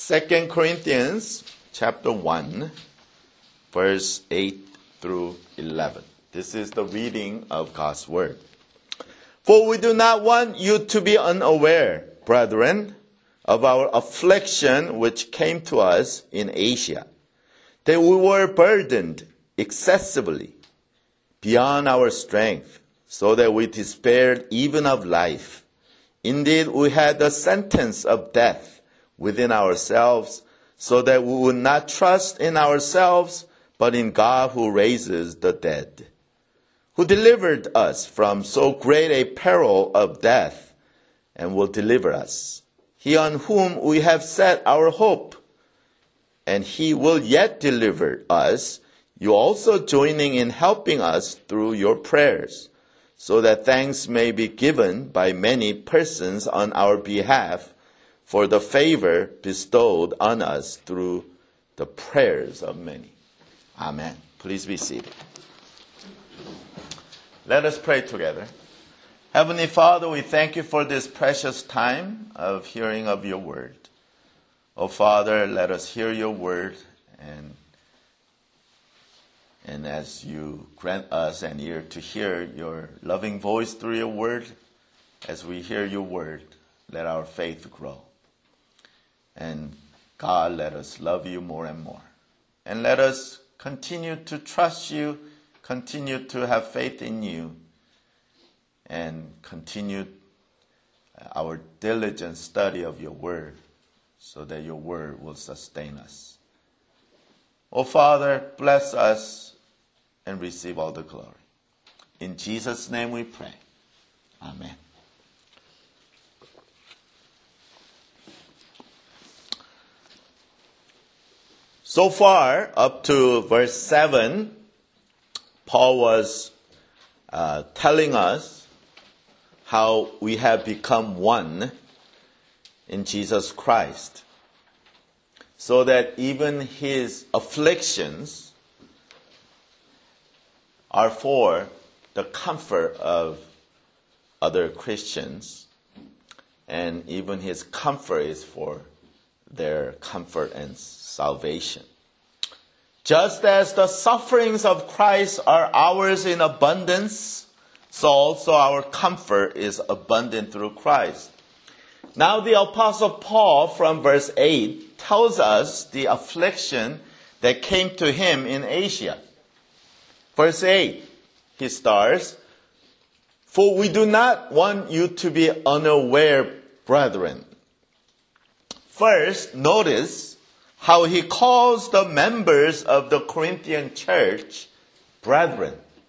2 Corinthians chapter 1, verse 8 through 11. This is the reading of God's word. For we do not want you to be unaware, brethren, of our affliction which came to us in Asia, that we were burdened excessively beyond our strength, so that we despaired even of life. Indeed, we had the sentence of death within ourselves, so that we would not trust in ourselves, but in God who raises the dead, who delivered us from so great a peril of death, and will deliver us. He on whom we have set our hope, and he will yet deliver us, you also joining in helping us through your prayers, so that thanks may be given by many persons on our behalf for the favor bestowed on us through the prayers of many. Amen. Please be seated. Let us pray together. Heavenly Father, we thank you for this precious time of hearing of your word. Oh Father, let us hear your word, and as you grant us an ear to hear your loving voice through your word, as we hear your word, let our faith grow. And God, let us love you more and more. And let us continue to trust you, continue to have faith in you, and continue our diligent study of your word, so that your word will sustain us. Oh Father, bless us and receive all the glory. In Jesus' name we pray. Amen. So far, up to verse 7, Paul was telling us how we have become one in Jesus Christ, so that even his afflictions are for the comfort of other Christians, and even his comfort is for their comfort and salvation. Just as the sufferings of Christ are ours in abundance, so also our comfort is abundant through Christ. Now the Apostle Paul from verse 8 tells us the affliction that came to him in Asia. Verse 8, he starts, for we do not want you to be unaware, brethren. First, notice how he calls the members of the Corinthian church brethren.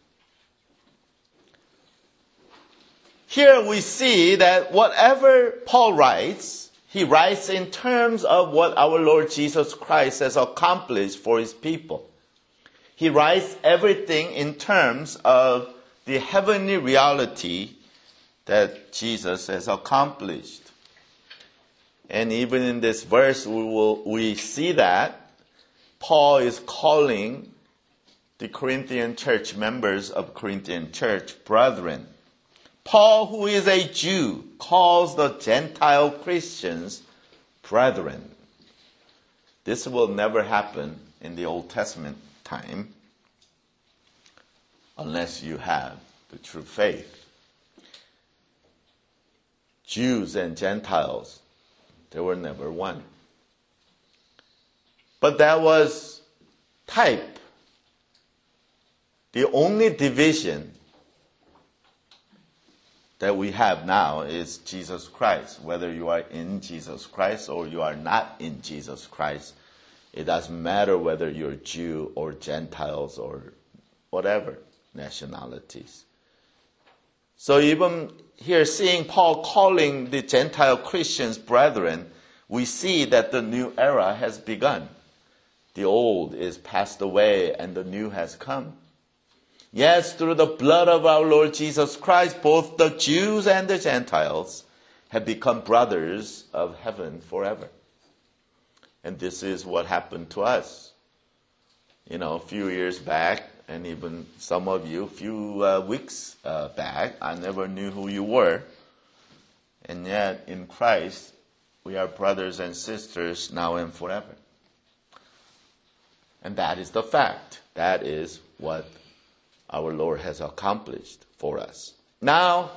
Here we see that whatever Paul writes, he writes in terms of what our Lord Jesus Christ has accomplished for his people. He writes everything in terms of the heavenly reality that Jesus has accomplished. And even in this verse, we see that Paul is calling the Corinthian church members of Corinthian church brethren. Paul, who is a Jew, calls the Gentile Christians brethren. This will never happen in the Old Testament time unless you have the true faith. Jews and Gentiles, they were never one. But that was type. The only division that we have now is Jesus Christ. Whether you are in Jesus Christ or you are not in Jesus Christ, it doesn't matter whether you're Jew or Gentiles or whatever nationalities. So even here, seeing Paul calling the Gentile Christians brethren, we see that the new era has begun. The old is passed away and the new has come. Yes, through the blood of our Lord Jesus Christ, both the Jews and the Gentiles have become brothers of heaven forever. And this is what happened to us. You know, a few years back, and even some of you, a few weeks back, I never knew who you were. And yet, in Christ, we are brothers and sisters now and forever. And that is the fact. That is what our Lord has accomplished for us. Now,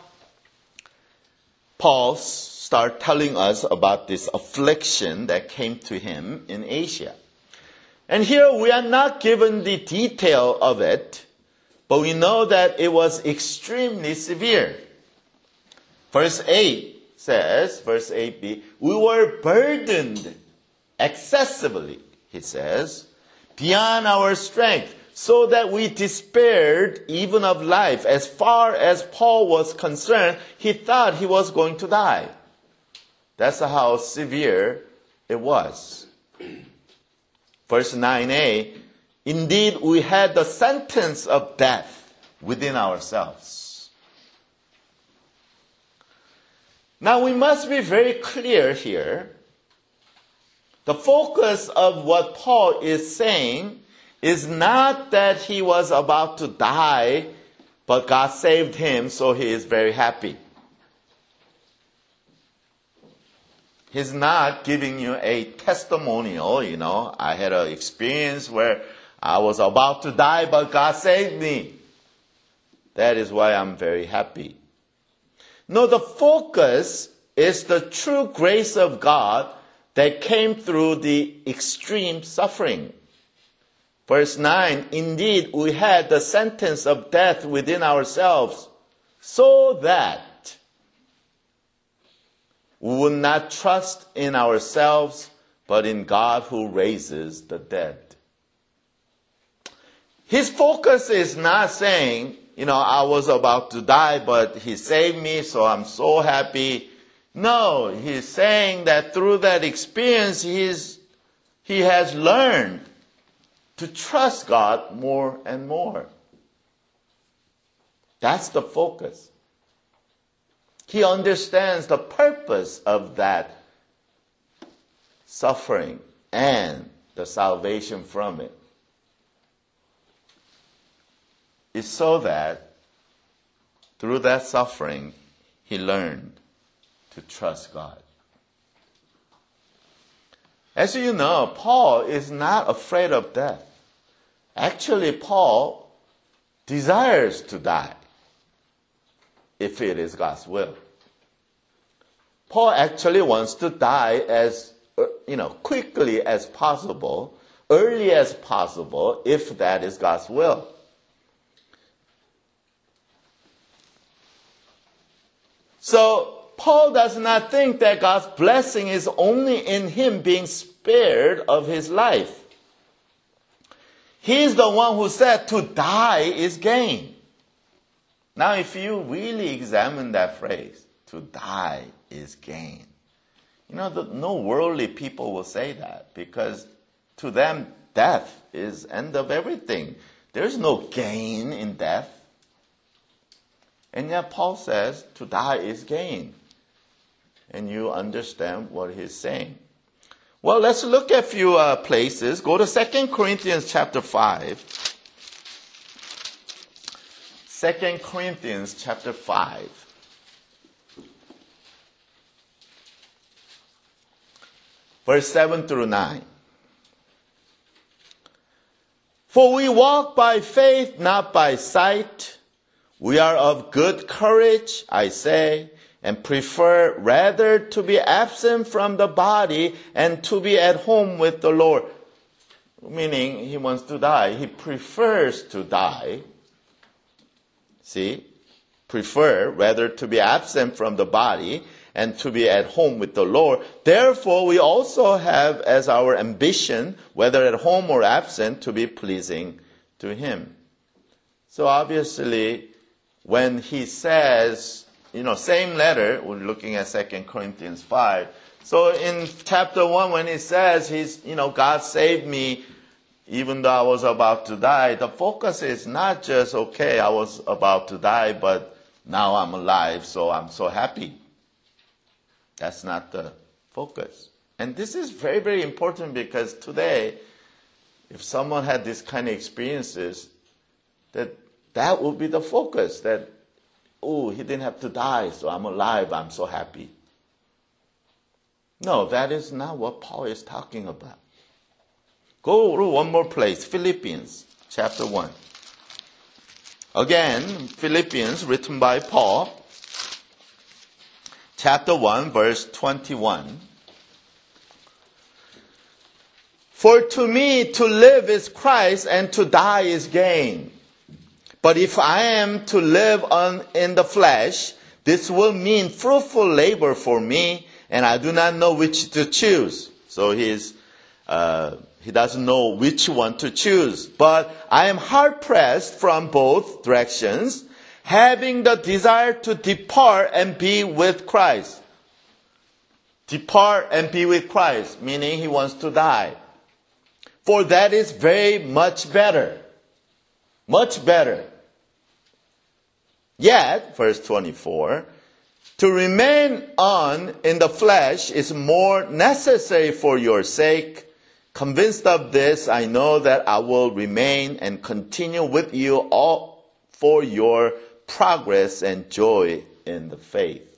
Paul starts telling us about this affliction that came to him in Asia. And here we are not given the detail of it, but we know that it was extremely severe. Verse 8 says, verse 8b, we were burdened excessively, he says, beyond our strength, so that we despaired even of life. As far as Paul was concerned, he thought he was going to die. That's how severe it was. Verse 9a, indeed we had the sentence of death within ourselves. Now we must be very clear here. The focus of what Paul is saying is not that he was about to die, but God saved him, so he is very happy. He's not giving you a testimonial, I had an experience where I was about to die, but God saved me. That is why I'm very happy. No, the focus is the true grace of God that came through the extreme suffering. Verse 9, indeed, we had the sentence of death within ourselves, so that we would not trust in ourselves, but in God who raises the dead. His focus is not saying, I was about to die, but he saved me, so I'm so happy. No, he's saying that through that experience, he has learned to trust God more and more. That's the focus. He understands the purpose of that suffering and the salvation from it. It's so that through that suffering, he learned to trust God. As you know, Paul is not afraid of death. Actually, Paul desires to die if it is God's will. Paul actually wants to die as quickly as possible, early as possible, if that is God's will. So Paul does not think that God's blessing is only in him being spared of his life. He's the one who said to die is gain. Now, if you really examine that phrase, to die is gain, no worldly people will say that, because to them, death is end of everything. There's no gain in death. And yet Paul says to die is gain. And you understand what he's saying. Well, let's look at a few places. Go to 2 Corinthians chapter 5. 2 Corinthians chapter 5. Verse 7 through 9. For we walk by faith, not by sight. We are of good courage, I say, and prefer rather to be absent from the body and to be at home with the Lord. Meaning, he wants to die. He prefers to die. See? Prefer rather to be absent from the body and to be at home with the Lord. Therefore, we also have as our ambition, whether at home or absent, to be pleasing to him. So obviously, when he says, same letter, we're looking at 2 Corinthians 5. So in chapter 1, when he says, God saved me even though I was about to die, the focus is not just, okay, I was about to die, but now I'm alive, so I'm so happy. That's not the focus. And this is very, very important, because today, if someone had this kind of experiences, that would be the focus, that, he didn't have to die, so I'm alive, I'm so happy. No, that is not what Paul is talking about. Go to one more place, Philippians chapter 1. Again, Philippians written by Paul, chapter 1, verse 21. For to me to live is Christ and to die is gain. But if I am to live in the flesh, this will mean fruitful labor for me, and I do not know which to choose. So he doesn't know which one to choose. But I am hard pressed from both directions, having the desire to depart and be with Christ. Depart and be with Christ, meaning he wants to die. For that is very much better. Much better. Yet, verse 24, to remain on in the flesh is more necessary for your sake. Convinced of this, I know that I will remain and continue with you all for your progress and joy in the faith.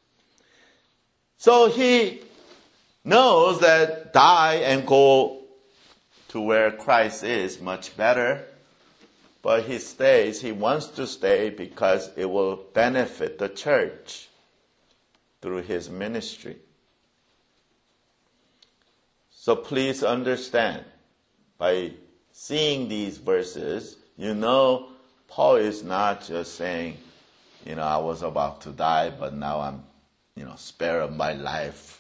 So he knows that die and go to where Christ is much better. But he stays, he wants to stay because it will benefit the church through his ministry. So please understand, by seeing these verses, you know Paul is not just saying, I was about to die, but now I'm, spared of my life.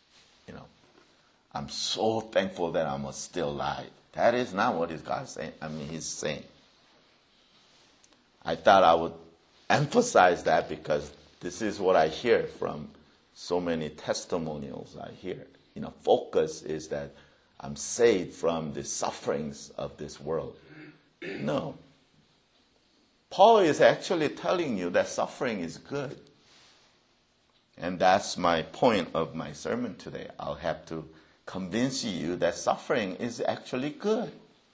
I'm so thankful that I'm still alive. That is not what God's saying. He's saying. I thought I would emphasize that because this is what I hear from so many testimonials I hear. Focus is that I'm saved from the sufferings of this world. No. Paul is actually telling you that suffering is good. And that's my point of my sermon today. I'll have to convince you that suffering is actually good.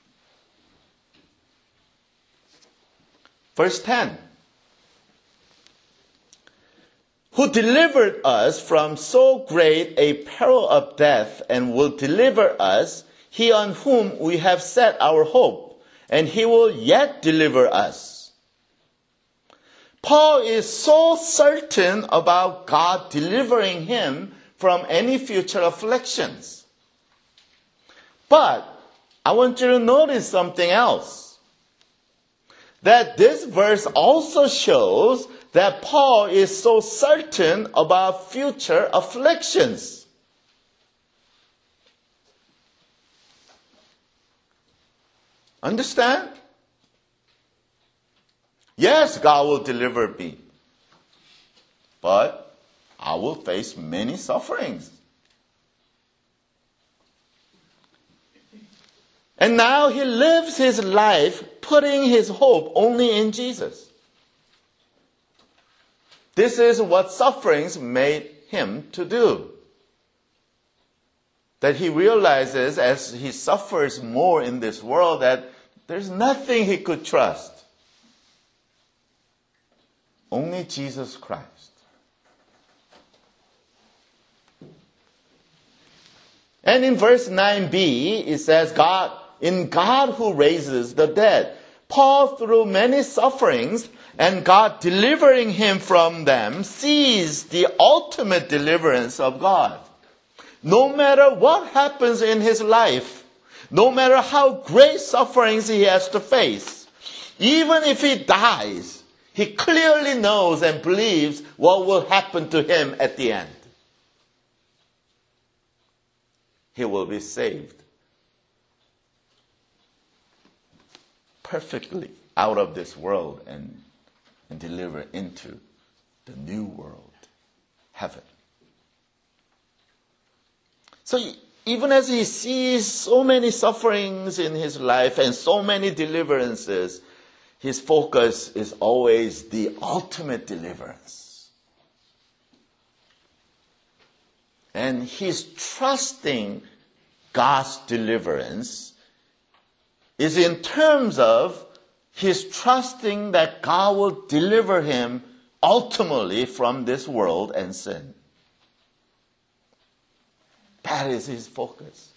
Verse 10. Who delivered us from so great a peril of death and will deliver us, he on whom we have set our hope, and he will yet deliver us. Paul is so certain about God delivering him from any future afflictions. But I want you to notice something else. That this verse also shows that Paul is so certain about future afflictions. Understand? Yes, God will deliver me. But I will face many sufferings. And now he lives his life putting his hope only in Jesus. This is what sufferings made him to do. That he realizes as he suffers more in this world that there's nothing he could trust. Only Jesus Christ. And in verse 9b, it says, in God who raises the dead. Paul, through many sufferings, and God delivering him from them, sees the ultimate deliverance of God. No matter what happens in his life, no matter how great sufferings he has to face, even if he dies, he clearly knows and believes what will happen to him at the end. He will be saved perfectly out of this world and delivered into the new world, heaven. So even as he sees so many sufferings in his life and so many deliverances, his focus is always the ultimate deliverance. And he's trusting God's deliverance is in terms of he's trusting that God will deliver him ultimately from this world and sin. That is his focus.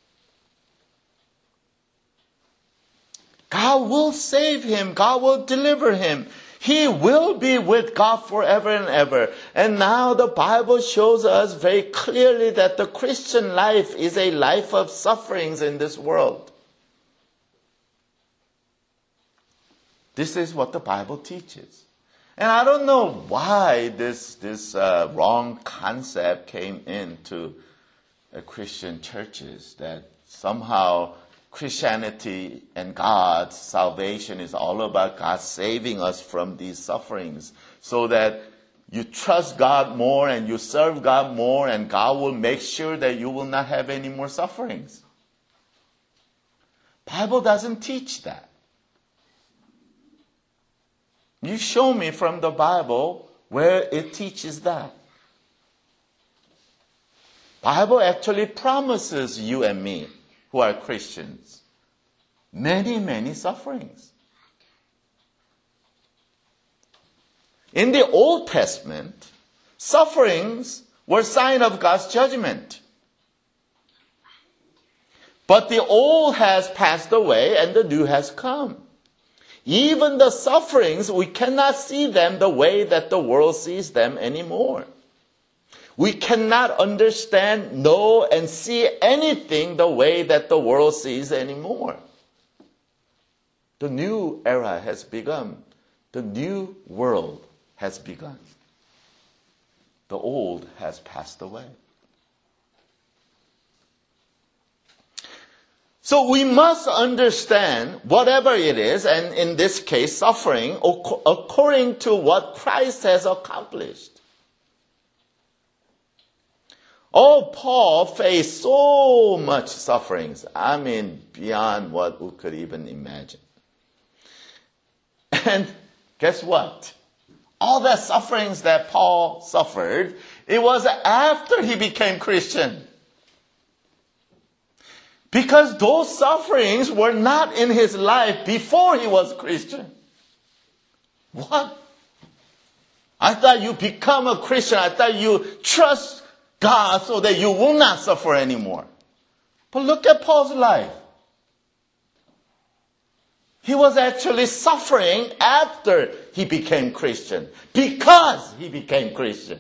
God will save him. God will deliver him. He will be with God forever and ever. And now the Bible shows us very clearly that the Christian life is a life of sufferings in this world. This is what the Bible teaches. And I don't know why this wrong concept came into Christian churches, that somehow Christianity and God's salvation is all about God saving us from these sufferings, so that you trust God more and you serve God more, and God will make sure that you will not have any more sufferings. Bible doesn't teach that. You show me from the Bible where it teaches that. Bible actually promises you and me, who are Christians, many, many sufferings. In the Old Testament, sufferings were a sign of God's judgment. But the old has passed away and the new has come. Even the sufferings, we cannot see them the way that the world sees them anymore. We cannot understand, know, and see anything the way that the world sees anymore. The new era has begun. The new world has begun. The old has passed away. So we must understand whatever it is, and in this case, suffering, according to what Christ has accomplished. Oh, Paul faced so much sufferings. I mean, beyond what we could even imagine. And guess what? All the sufferings that Paul suffered, it was after he became Christian. Because those sufferings were not in his life before he was Christian. What? I thought you become a Christian. I thought you trust God so that you will not suffer anymore. But look at Paul's life. He was actually suffering after he became Christian, because he became Christian.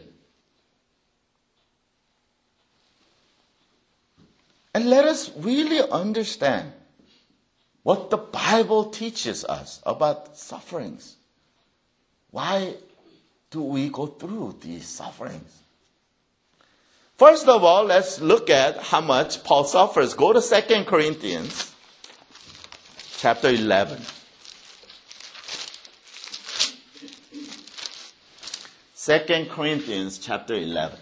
And let us really understand what the Bible teaches us about sufferings. Why do we go through these sufferings? First of all, let's look at how much Paul suffers. Go to 2 Corinthians chapter 11. 2 Corinthians chapter 11,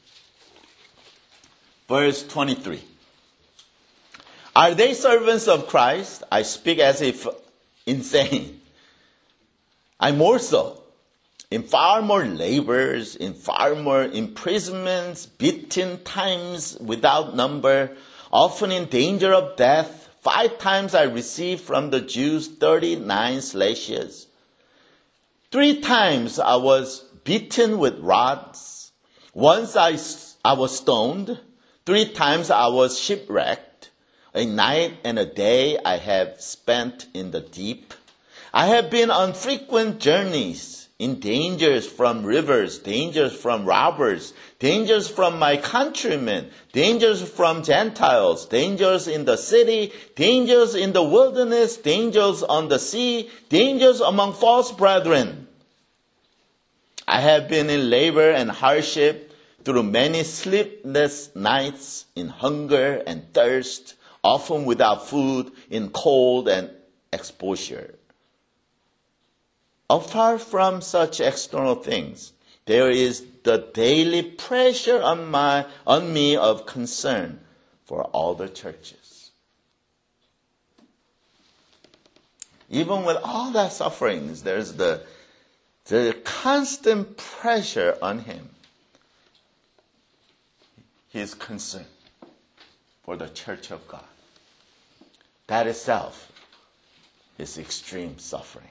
verse 23. Are they servants of Christ? I speak as if insane. I more so. In far more labors, in far more imprisonments, beaten times without number, often in danger of death. 5 times I received from the Jews 39 slashes. 3 times I was beaten with rods. Once I was stoned. 3 times I was shipwrecked. A night and a day I have spent in the deep. I have been on frequent journeys, in dangers from rivers, dangers from robbers, dangers from my countrymen, dangers from Gentiles, dangers in the city, dangers in the wilderness, dangers on the sea, dangers among false brethren. I have been in labor and hardship through many sleepless nights, in hunger and thirst, often without food, in cold and exposure. Apart from such external things, there is the daily pressure on me of concern for all the churches. Even with all that sufferings, there's the constant pressure on him. His concern for the church of God. That itself is extreme suffering.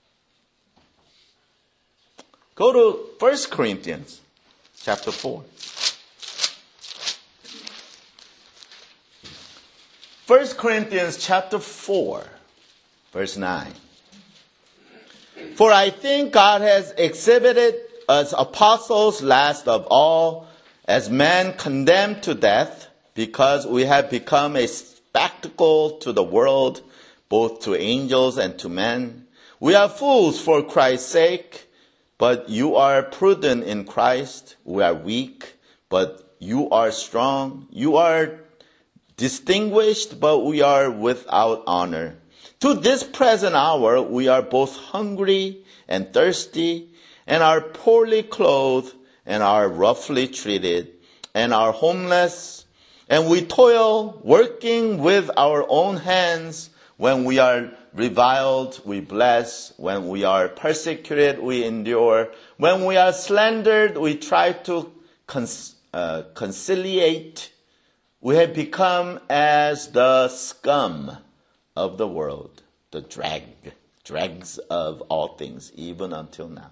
Go to 1 Corinthians chapter 4. 1 Corinthians chapter 4, verse 9. For I think God has exhibited us apostles last of all, as men condemned to death, because we have become a spectacle to the world, both to angels and to men. We are fools for Christ's sake, but you are prudent in Christ. We are weak, but you are strong. You are distinguished, but we are without honor. To this present hour, we are both hungry and thirsty, and are poorly clothed, and are roughly treated, and are homeless, and we toil, working with our own hands. When we are reviled, we bless. When we are persecuted, we endure. When we are slandered, we try to conciliate. We have become as the scum of the world, the dregs of all things, even until now.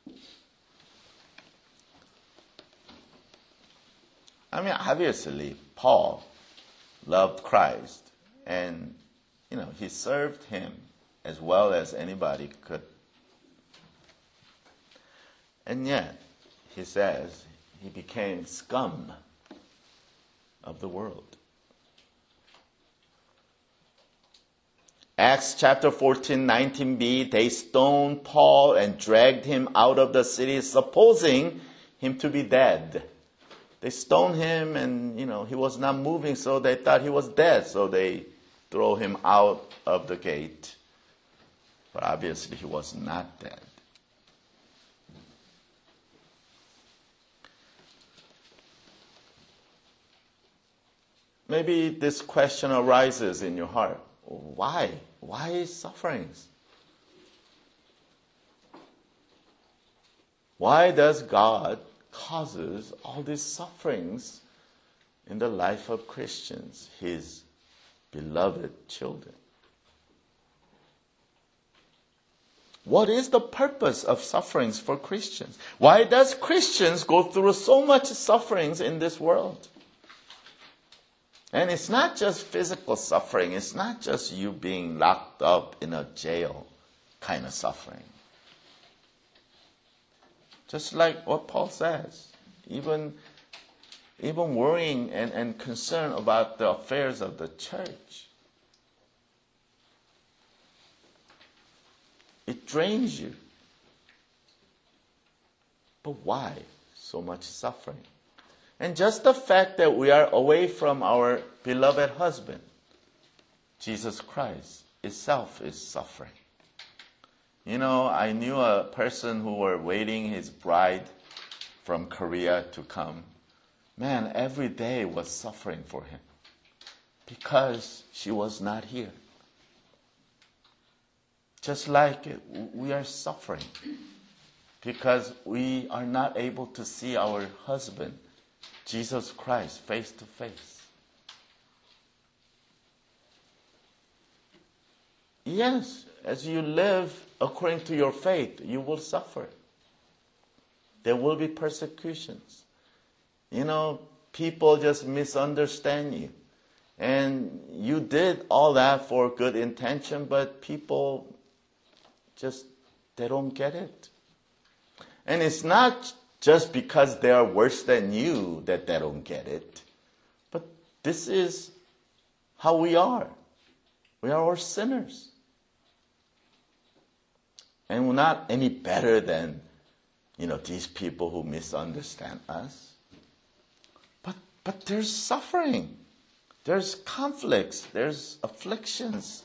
I mean, obviously, Paul loved Christ, and he served him as well as anybody could. And yet, he says, he became scum of the world. Acts chapter 14, 19b, they stoned Paul and dragged him out of the city, supposing him to be dead. They stoned him and, he was not moving, so they thought he was dead. So they throw him out of the gate. But obviously he was not dead. Maybe this question arises in your heart. Why? Why sufferings? Why does God causes all these sufferings in the life of Christians, his beloved children? What is the purpose of sufferings for Christians? Why does Christians go through so much sufferings in this world? And it's not just physical suffering. It's not just you being locked up in a jail kind of suffering. Just like what Paul says, even worrying and concern about the affairs of the church. It drains you. But why so much suffering? And just the fact that we are away from our beloved husband, Jesus Christ, itself is suffering. I knew a person who were waiting his bride from Korea to come. Man, every day was suffering for him because she was not here. Just like we are suffering because we are not able to see our husband, Jesus Christ, face to face. Yes, as you live according to your faith, you will suffer. There will be persecutions. People just misunderstand you. And you did all that for good intention, but people they don't get it. And it's not just because they are worse than you that they don't get it. But this is how we are. We are all sinners. And we're not any better than, these people who misunderstand us. But there's suffering. There's conflicts. There's afflictions.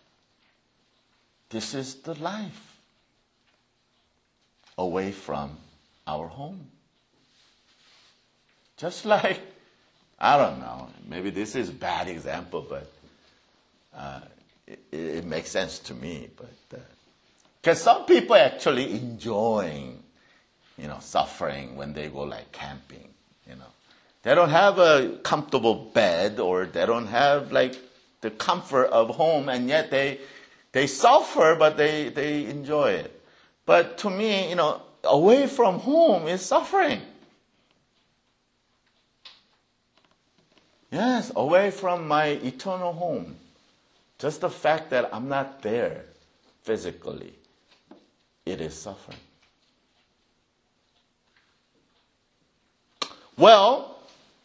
This is the life away from our home. Just like, I don't know, maybe this is a bad example, but it makes sense to me. But because some people actually enjoying, suffering when they go like camping, They don't have a comfortable bed or they don't have like the comfort of home, and yet they suffer, but they enjoy it. But to me, away from home is suffering. Yes, away from my eternal home. Just the fact that I'm not there physically, it is suffering. Well,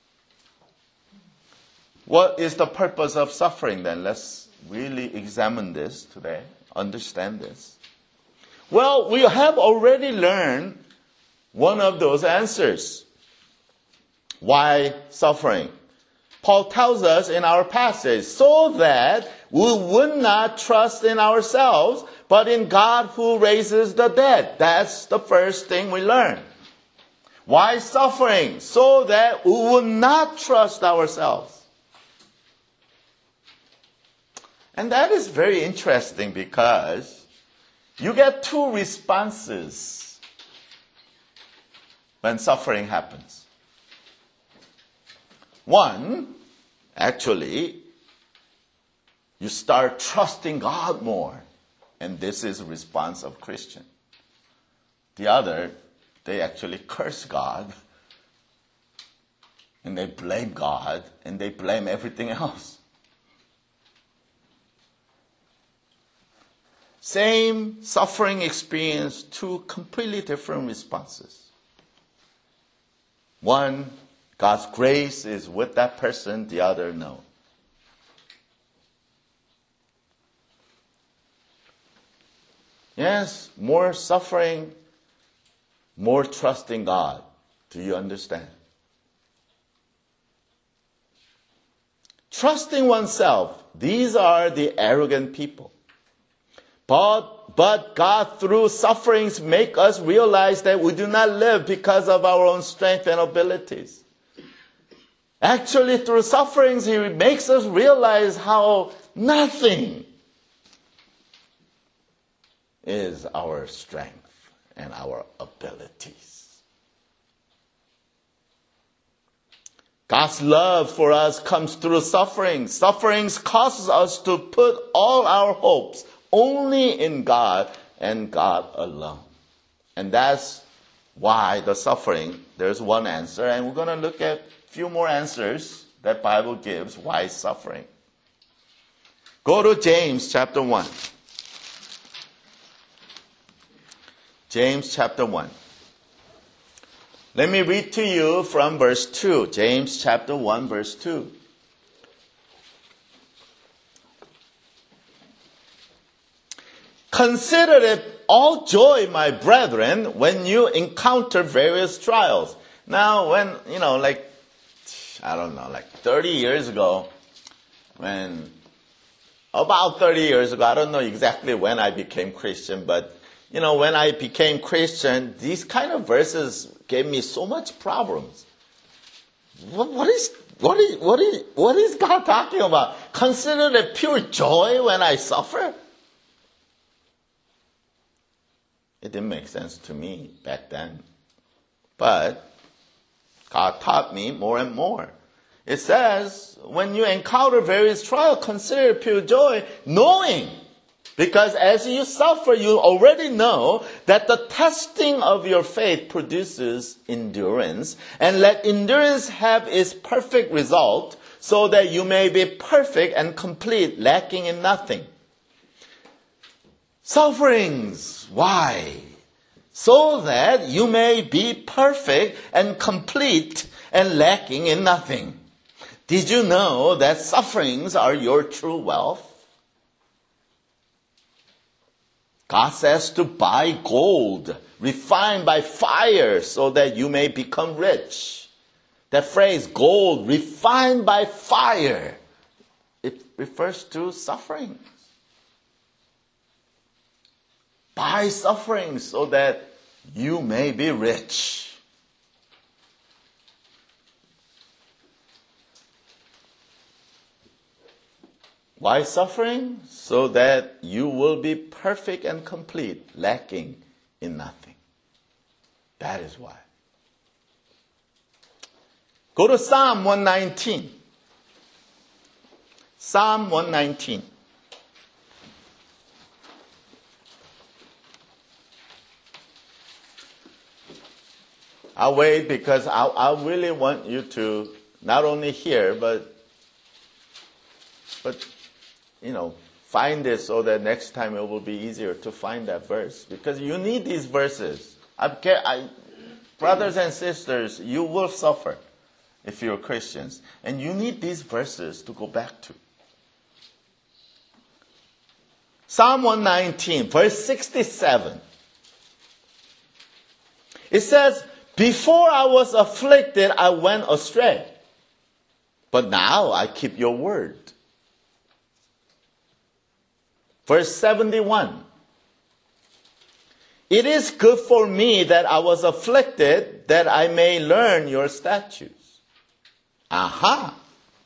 what is the purpose of suffering then? Let's really examine this today, understand this. Well, we have already learned one of those answers. Why suffering? Paul tells us in our passage, so that we would not trust in ourselves, but in God who raises the dead. That's the first thing we learn. Why suffering? So that we would not trust ourselves. And that is very interesting because you get two responses when suffering happens. One, actually, you start trusting God more. And this is a response of Christian. The other, they actually curse God. And they blame God. And they blame everything else. Same suffering experience, two completely different responses. One, God's grace is with that person, the other, no. Yes, more suffering, more trusting God. Do you understand? Trusting oneself, these are the arrogant people. But God, through sufferings, make us realize that we do not live because of our own strength and abilities. Actually, through sufferings, He makes us realize how nothing is our strength and our abilities. God's love for us comes through suffering. Sufferings causes us to put all our hopes only in God and God alone. And that's why the suffering, there's one answer, and we're going to look at a few more answers that Bible gives why suffering. Go to James chapter 1. James chapter 1. Let me read to you from verse 2. James chapter 1 verse 2. Consider it all joy, my brethren, when you encounter various trials. Now, when, like 30 years ago, about 30 years ago, I don't know exactly when I became Christian, but, when I became Christian, these kind of verses gave me so much problems. What is God talking about? Consider it pure joy when I suffer? It didn't make sense to me back then. But God taught me more and more. It says, when you encounter various trials, consider it pure joy, knowing. Because as you suffer, you already know that the testing of your faith produces endurance. And let endurance have its perfect result, so that you may be perfect and complete, lacking in nothing. Sufferings. Why? So that you may be perfect and complete and lacking in nothing. Did you know that sufferings are your true wealth? God says to buy gold, refined by fire, so that you may become rich. That phrase, gold, refined by fire, it refers to suffering. By suffering so that you may be rich. Why suffering? So that you will be perfect and complete, lacking in nothing. That is why. Go to Psalm 119. Psalm 119. I'll wait because I really want you to not only hear, but But, find it so that next time it will be easier to find that verse. Because you need these verses. Brothers and sisters, you will suffer if you're Christians. And you need these verses to go back to. Psalm 119, verse 67. It says, before I was afflicted, I went astray. But now I keep your word. Verse 71. It is good for me that I was afflicted, that I may learn your statutes. Aha!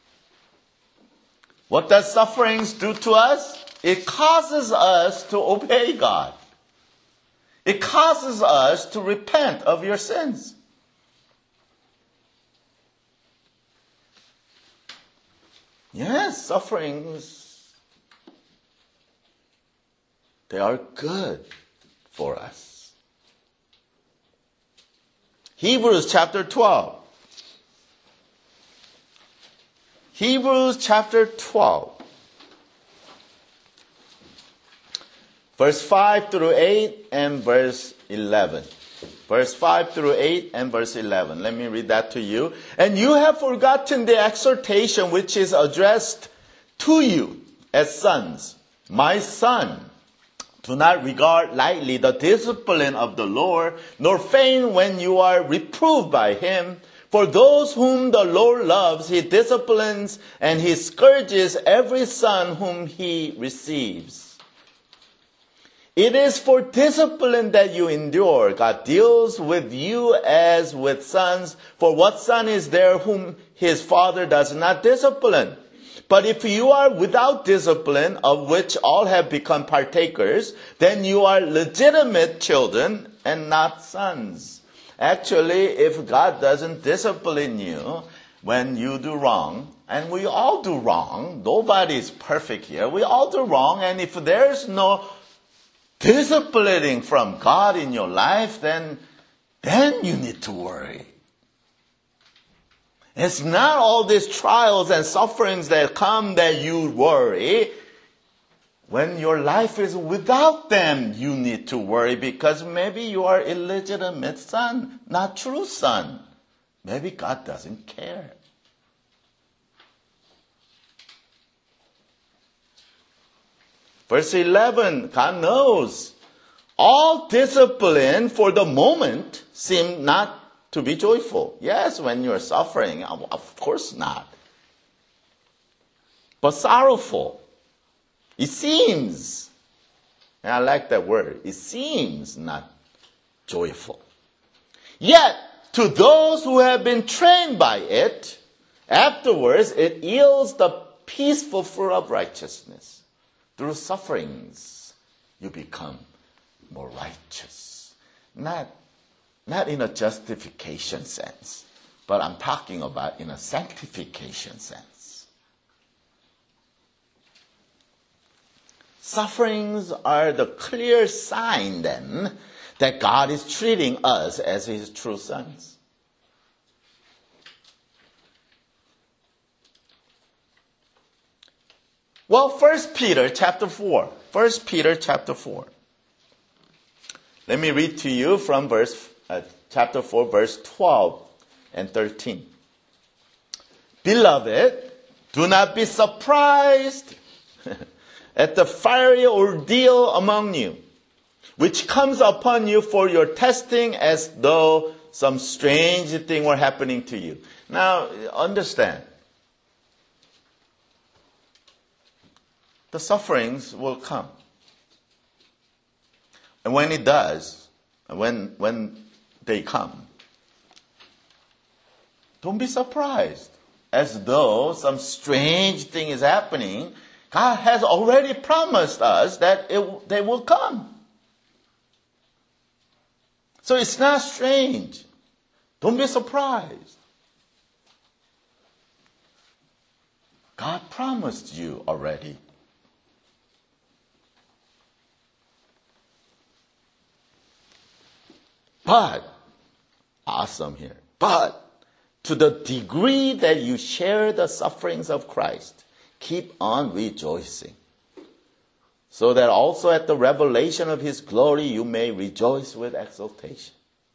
What does sufferings do to us? It causes us to obey God. It causes us to repent of your sins. Yes, sufferings, they are good for us. Hebrews chapter 12. Hebrews chapter 12. Verse 5 through 8 and verse 11. Verse 5 through 8 and verse 11. Let me read that to you. And you have forgotten the exhortation which is addressed to you as sons. My son, do not regard lightly the discipline of the Lord, nor faint when you are reproved by him. For those whom the Lord loves, he disciplines, and he scourges every son whom he receives. It is for discipline that you endure. God deals with you as with sons. For what son is there whom his father does not discipline? But if you are without discipline, of which all have become partakers, then you are legitimate children and not sons. Actually, if God doesn't discipline you when you do wrong, and we all do wrong, nobody is perfect here, we all do wrong, and if there's no disciplining from God in your life, then you need to worry. It's not all these trials and sufferings that come that you worry. When your life is without them, you need to worry because maybe you are illegitimate son, not true son. Maybe God doesn't care. Verse 11, God knows all discipline for the moment seem not to be joyful. Yes, when you're suffering, of course not. But sorrowful. It seems, and I like that word, it seems not joyful. Yet, to those who have been trained by it, afterwards it yields the peaceful fruit of righteousness. Through sufferings, you become more righteous. Not in a justification sense, but I'm talking about in a sanctification sense. Sufferings are the clear sign then that God is treating us as his true sons. Well, 1 Peter chapter 4. 1 Peter chapter 4. Let me read to you from chapter 4, verse 12 and 13. Beloved, do not be surprised at the fiery ordeal among you, which comes upon you for your testing as though some strange thing were happening to you. Now, understand. The sufferings will come. And when it does, when they come, don't be surprised as though some strange thing is happening. God has already promised us that they will come. So it's not strange. Don't be surprised. God promised you already. But, awesome here, but to the degree that you share the sufferings of Christ, Keep on rejoicing, so that also at the revelation of his glory you may rejoice with exultation.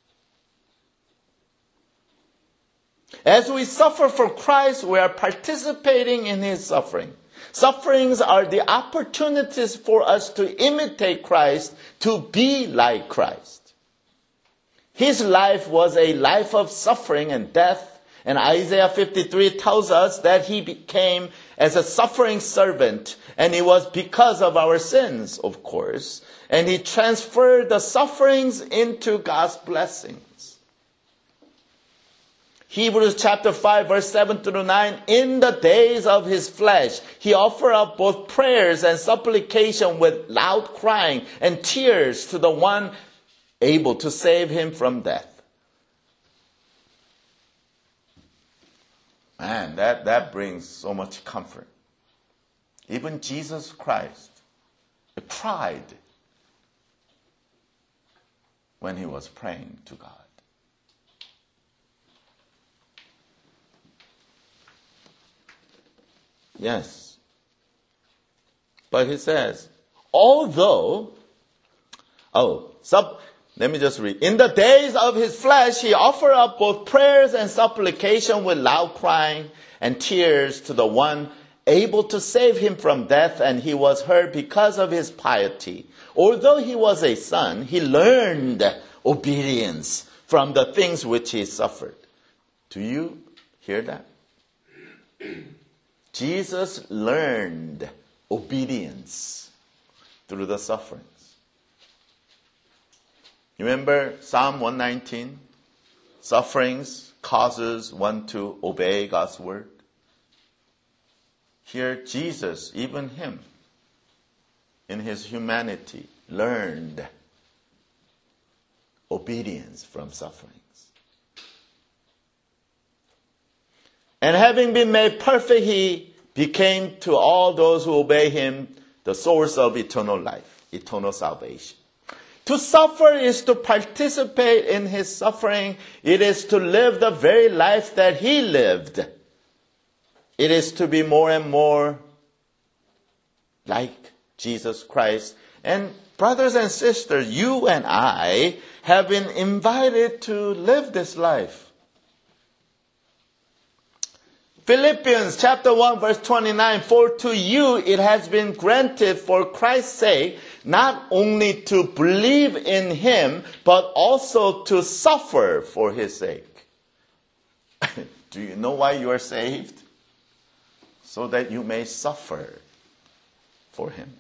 As we suffer for Christ, we are participating in his suffering. Sufferings are the opportunities for us to imitate Christ, to be like Christ. His life was a life of suffering and death. And Isaiah 53 tells us that he became as a suffering servant. And it was because of our sins, of course. And he transferred the sufferings into God's blessings. Hebrews chapter 5 verse 7 through 9. In the days of his flesh, he offered up both prayers and supplication with loud crying and tears to the one able to save him from death. Man, that brings so much comfort. Even Jesus Christ cried when he was praying to God. Yes. But he says, let me just read. In the days of his flesh, he offered up both prayers and supplication with loud crying and tears to the one able to save him from death, and he was heard because of his piety. Although he was a son, he learned obedience from the things which he suffered. Do you hear that? Jesus learned obedience through the sufferings. Remember Psalm 119? Sufferings causes one to obey God's word. Here Jesus, even him, in his humanity, learned obedience from sufferings. And having been made perfect, he became to all those who obey him the source of eternal life, eternal salvation. To suffer is to participate in his suffering. It is to live the very life that he lived. It is to be more and more like Jesus Christ. And brothers and sisters, you and I have been invited to live this life. Philippians chapter 1 verse 29, for to you it has been granted for Christ's sake not only to believe in him, but also to suffer for his sake. Do you know why you are saved? So that you may suffer for him.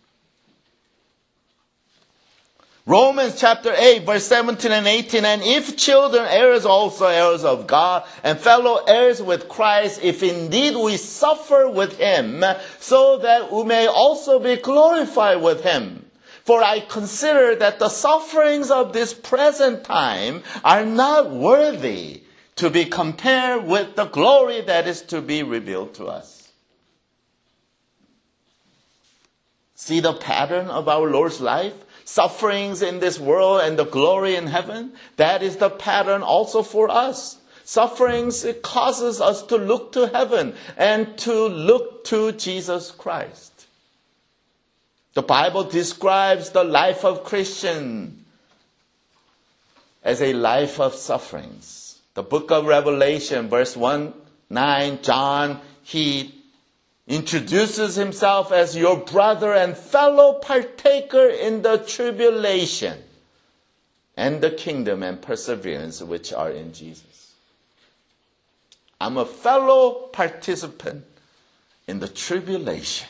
Romans chapter 8 verse 17 and 18, and if children, heirs also, heirs of God, and fellow heirs with Christ, if indeed we suffer with him, so that we may also be glorified with him. For I consider that the sufferings of this present time are not worthy to be compared with the glory that is to be revealed to us. See the pattern of our Lord's life? Sufferings in this world and the glory in heaven. That is the pattern also for us. Sufferings, it causes us to look to heaven and to look to Jesus Christ. The Bible describes the life of Christian as a life of sufferings. The book of Revelation, verse 1-9, John, he introduces himself as your brother and fellow partaker in the tribulation and the kingdom and perseverance which are in Jesus. I'm a fellow participant in the tribulation.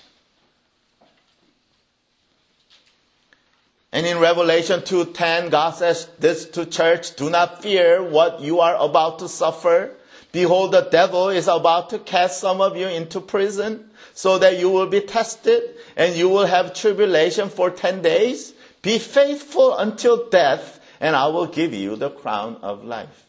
And in Revelation 2:10, God says this to church, do not fear what you are about to suffer. Behold, the devil is about to cast some of you into prison, so that you will be tested, and you will have tribulation for 10 days. Be faithful until death, and I will give you the crown of life.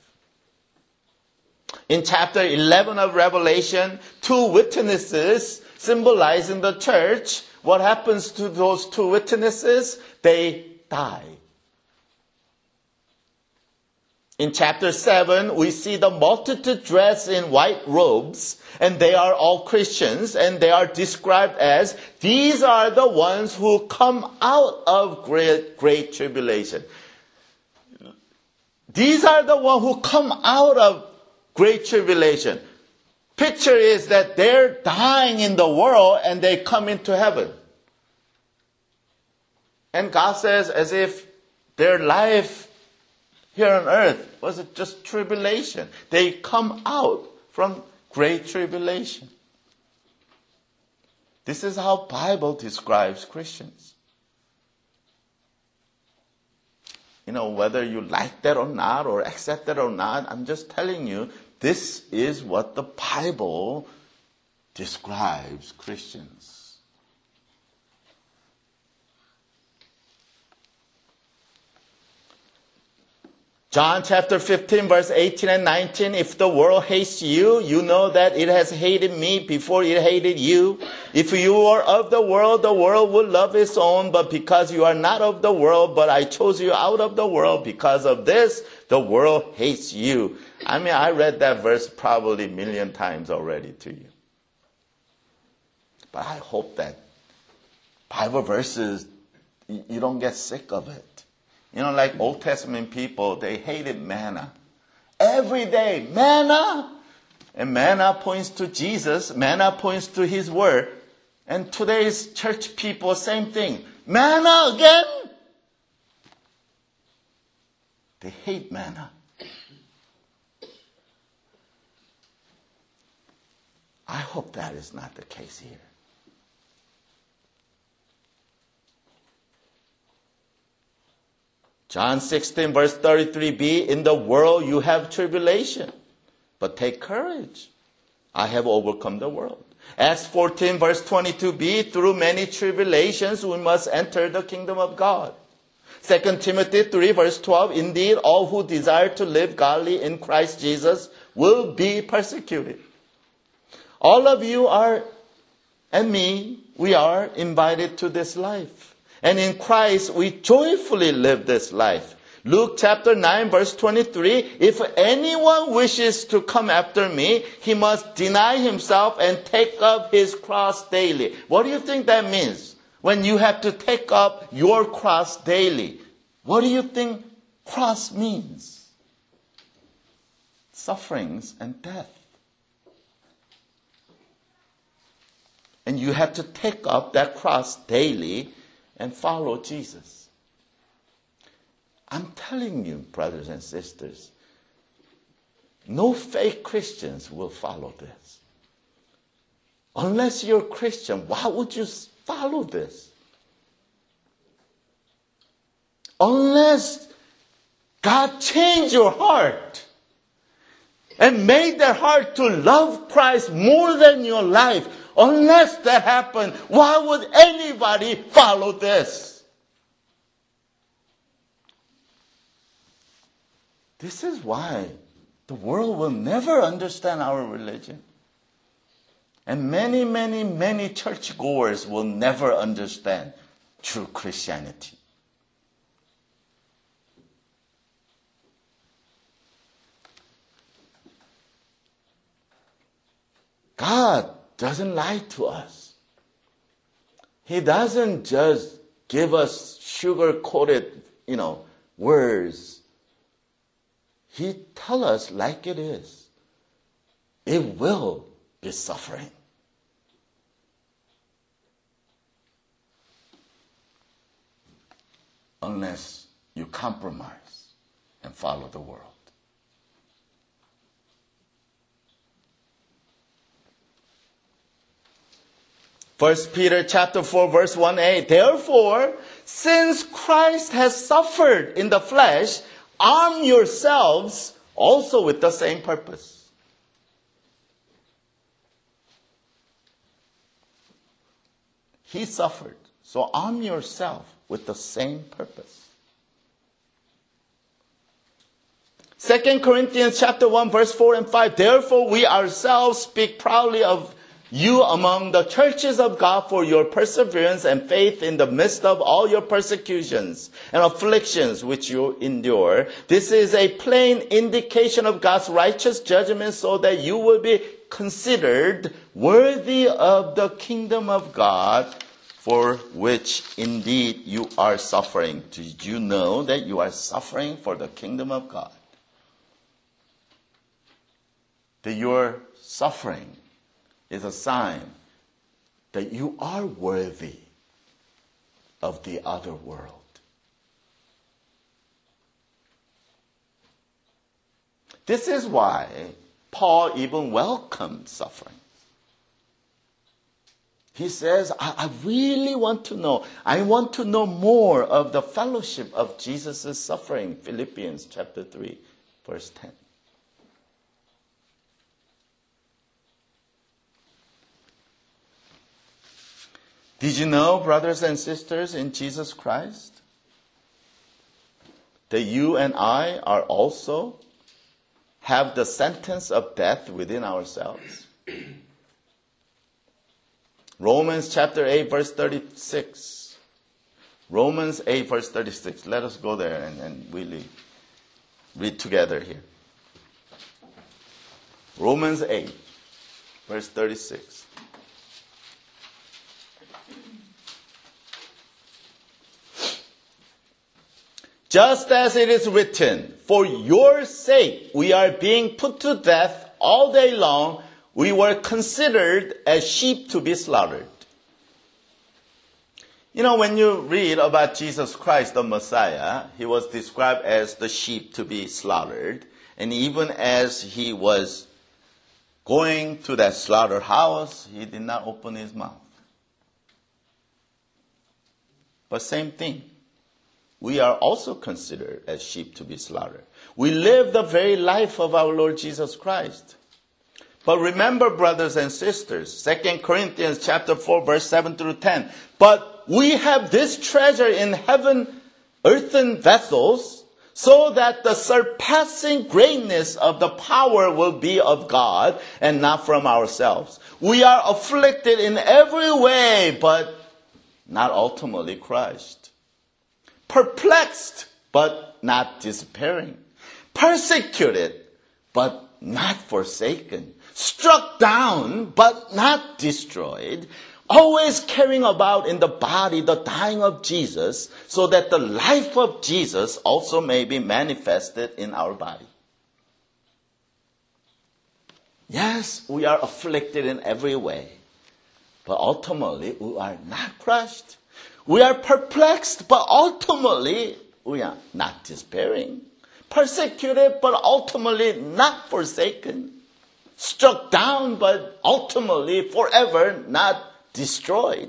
In chapter 11 of Revelation, two witnesses symbolizing the church. What happens to those two witnesses? They die. In chapter 7, we see the multitude dressed in white robes, and they are all Christians, and they are described as, these are the ones who come out of great tribulation. These are the ones who come out of great tribulation. Picture is that they're dying in the world and they come into heaven. And God says as if their life here on earth was just tribulation. They come out from great tribulation. This is how Bible describes Christians. You know, whether you like that or not, or accept that or not, I'm just telling you, this is what the Bible describes Christians. John chapter 15, verse 18 and 19, if the world hates you, you know that it has hated me before it hated you. If you were of the world would love its own, but because you are not of the world, but I chose you out of the world, because of this, the world hates you. I mean, I read that verse probably a million times already to you. But I hope that Bible verses, you don't get sick of it. You know, like Old Testament people, they hated manna. Every day, manna! And manna points to Jesus. Manna points to His Word. And today's church people, same thing. Manna again? They hate manna. I hope that is not the case here. John 16, verse 33b, in the world you have tribulation, but take courage. I have overcome the world. Acts 14, verse 22b, through many tribulations we must enter the kingdom of God. 2 Timothy 3, verse 12, indeed all who desire to live godly in Christ Jesus will be persecuted. All of you are, and me, we are invited to this life. And in Christ, we joyfully live this life. Luke chapter 9, verse 23, if anyone wishes to come after me, he must deny himself and take up his cross daily. What do you think that means? When you have to take up your cross daily. What do you think cross means? Sufferings and death. And you have to take up that cross daily and follow Jesus. I'm telling you, brothers and sisters, no fake Christians will follow this. Unless you're a Christian, why would you follow this? Unless God changed your heart and made that heart to love Christ more than your life, unless that happened, why would anybody follow this? This is why the world will never understand our religion. And many, many, many churchgoers will never understand true Christianity. God doesn't lie to us. He doesn't just give us sugar-coated, words. He tells us like it is. It will be suffering. Unless you compromise and follow the world. 1 Peter chapter 4, verse 1a, therefore, since Christ has suffered in the flesh, arm yourselves also with the same purpose. He suffered, so arm yourself with the same purpose. 2 Corinthians chapter 1, verse 4 and 5, therefore we ourselves speak proudly of you among the churches of God for your perseverance and faith in the midst of all your persecutions and afflictions which you endure. This is a plain indication of God's righteous judgment so that you will be considered worthy of the kingdom of God, for which indeed you are suffering. Did you know that you are suffering for the kingdom of God? That your suffering is a sign that you are worthy of the other world. This is why Paul even welcomed suffering. He says, I really want to know. I want to know more of the fellowship of Jesus' suffering. Philippians chapter 3, verse 10. Did you know, brothers and sisters in Jesus Christ, that you and I are also have the sentence of death within ourselves? Romans chapter 8, verse 36. Romans 8, verse 36. Let us go there and really read together here. Romans 8, verse 36. Just as it is written, for your sake we are being put to death all day long. We were considered as sheep to be slaughtered. You know, when you read about Jesus Christ, the Messiah, he was described as the sheep to be slaughtered. And even as he was going to that slaughterhouse, he did not open his mouth. But same thing. We are also considered as sheep to be slaughtered. We live the very life of our Lord Jesus Christ. But remember, brothers and sisters, 2 Corinthians chapter 4, verse 7 through 10. But we have this treasure in heaven, earthen vessels, so that the surpassing greatness of the power will be of God and not from ourselves. We are afflicted in every way, but not ultimately crushed. Perplexed, but not despairing. Persecuted, but not forsaken. Struck down, but not destroyed. Always carrying about in the body the dying of Jesus, so that the life of Jesus also may be manifested in our body. Yes, we are afflicted in every way, but ultimately we are not crushed. We are perplexed, but ultimately we are not despairing. Persecuted, but ultimately not forsaken. Struck down, but ultimately forever not destroyed.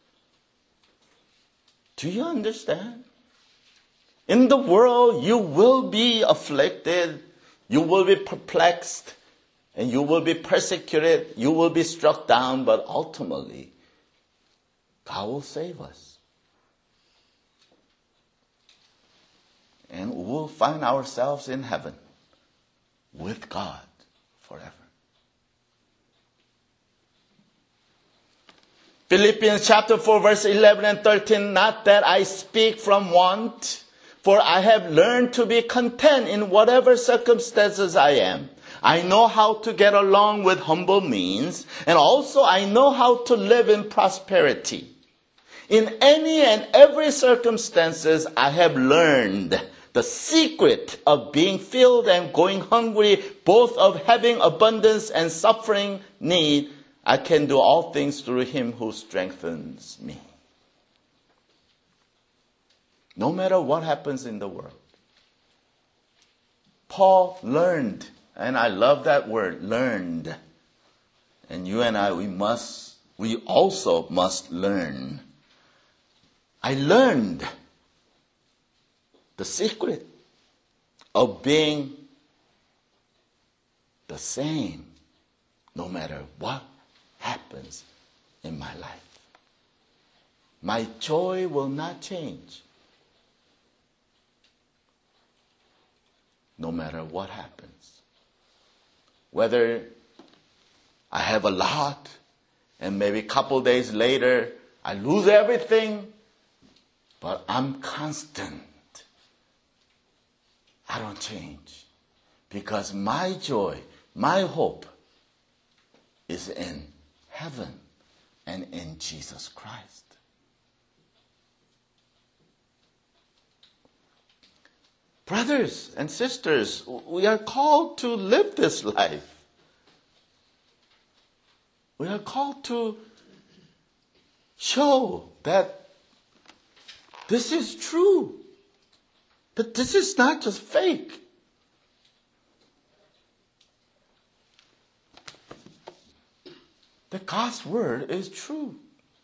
Do you understand? In the world, you will be afflicted, you will be perplexed, and you will be persecuted, you will be struck down, but ultimately, God will save us. And we will find ourselves in heaven with God forever. Philippians chapter 4, verse 11 and 13, not that I speak from want, for I have learned to be content in whatever circumstances I am. I know how to get along with humble means, and also I know how to live in prosperity. In any and every circumstances, I have learned the secret of being filled and going hungry, both of having abundance and suffering need. I can do all things through him who strengthens me. No matter what happens in the world. Paul learned, and I love that word, learned. And you and I, we also must learn. I learned the secret of being the same no matter what happens in my life. My joy will not change no matter what happens. Whether I have a lot And maybe a couple days later, I lose everything, but I'm constant. I don't change. Because my joy, my hope is in heaven and in Jesus Christ. Brothers and sisters, we are called to live this life. We are called to show that this is true. That this is not just fake. That God's word is true.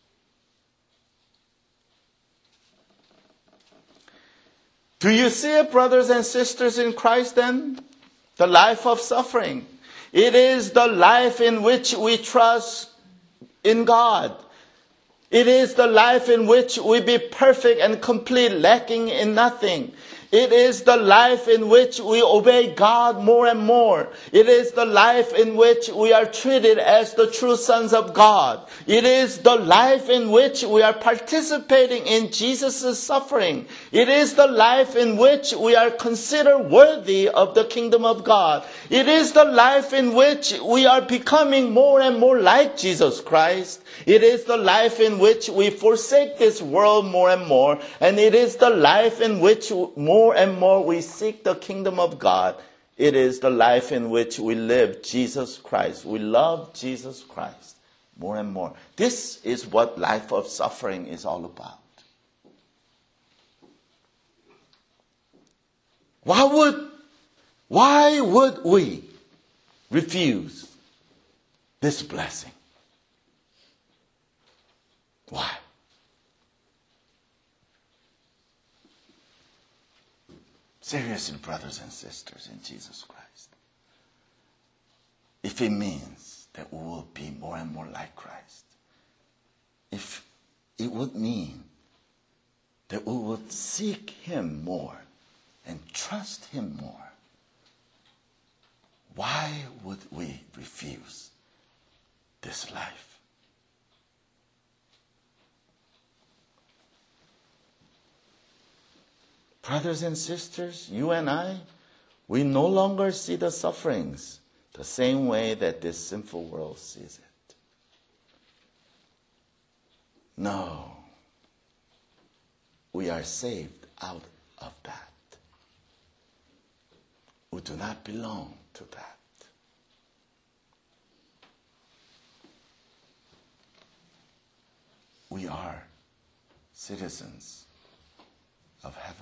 Do you see it, brothers and sisters in Christ then? The life of suffering. It is the life in which we trust in God. It is the life in which we be perfect and complete, lacking in nothing. It is the life in which we obey God more and more. It is the life in which we are treated as the true sons of God. It is the life in which we are participating in Jesus' suffering. It is the life in which we are considered worthy of the kingdom of God. It is the life in which we are becoming more and more like Jesus Christ. It is the life in which we forsake this world more and more. And it is the life in which more and more we seek the kingdom of God. It is the life in which we live Jesus Christ. We love Jesus Christ more and more. This is what life of suffering is all about. Why would we refuse this blessing? Why? Seriously, brothers and sisters in Jesus Christ. If it means that we will be more and more like Christ, if it would mean that we would seek Him more and trust Him more, why would we refuse this life? Brothers and sisters, you and I, we no longer see the sufferings the same way that this sinful world sees it. No, we are saved out of that. We do not belong to that. We are citizens of heaven.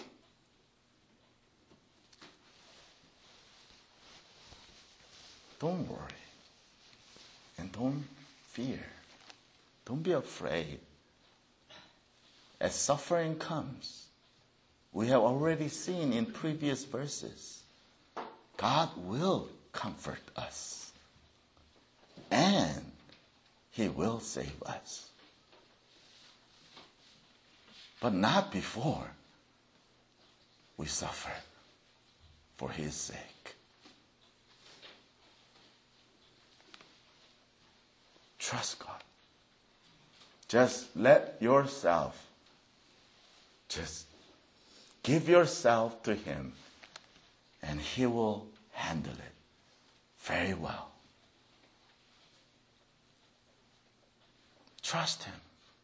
Don't worry. And don't fear. Don't be afraid. As suffering comes, we have already seen in previous verses, God will comfort us. And He will save us. But not before we suffer for His sake. Trust God. Just let yourself, just give yourself to Him, and He will handle it very well. Trust Him.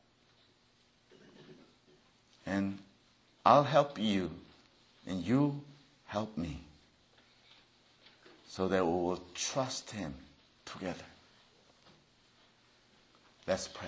And I'll help you, and you help me, so that we will trust Him together. Let's pray.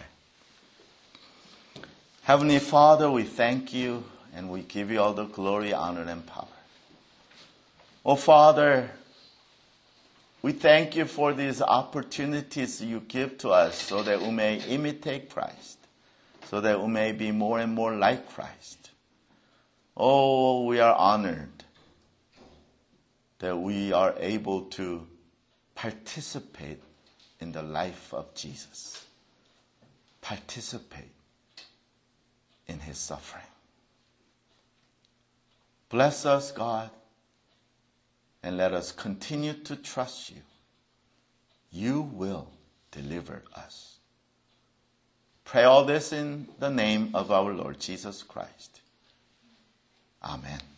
Heavenly Father, we thank You and we give You all the glory, honor, and power. Oh Father, we thank You for these opportunities You give to us so that we may imitate Christ, so that we may be more and more like Christ. Oh, we are honored that we are able to participate in the life of Jesus. Participate in His suffering. Bless us, God, and let us continue to trust You. You will deliver us. Pray all this in the name of our Lord Jesus Christ. Amen.